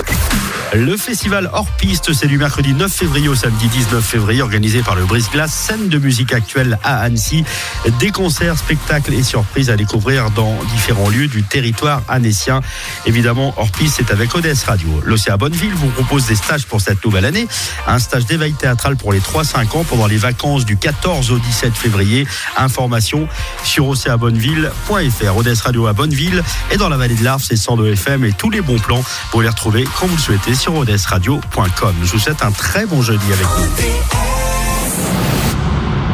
Le festival hors piste, c'est du mercredi 9 février au samedi 19 février, organisé par le Brise-Glace, scène de musique actuelle à Annecy. Des concerts, spectacles et surprises à découvrir dans différents lieux du territoire annécien. Évidemment, hors piste, c'est avec Odès Radio. L'Océan Bonneville vous propose des stages pour cette nouvelle année. Un stage d'éveil théâtral pour les 3-5 ans pendant les vacances du 14 au 17 février. Information sur oceabonneville.fr. Odès Radio à Bonneville et dans la vallée de l'Arve, c'est 102 FM et tous les bons plans, vous les retrouvez quand vous le souhaitez sur odesradio.com. Je vous souhaite un très bon jeudi avec nous.